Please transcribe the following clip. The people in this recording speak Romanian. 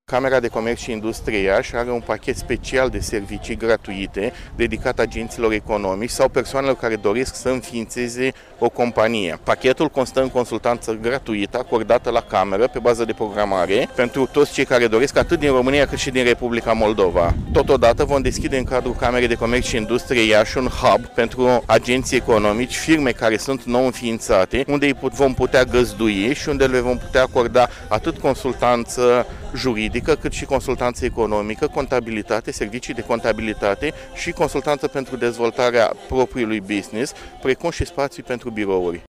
Camera de Comerț și Industrie Iași are un pachet special de servicii gratuite dedicat agenților economici sau persoanelor care doresc să înființeze o companie. Pachetul constă în consultanță gratuită acordată la cameră pe bază de programare pentru toți cei care doresc, atât din România cât și din Republica Moldova. Totodată vom deschide în cadrul Camerei de Comerț și Industrie Iași un hub pentru agenții economici, firme care sunt nou înființate, unde îi vom putea găzdui și unde le vom putea acorda atât consultanță juridică, cât și consultanță economică, contabilitate, servicii de contabilitate și consultanță pentru dezvoltarea propriului business, precum și spații pentru birouri.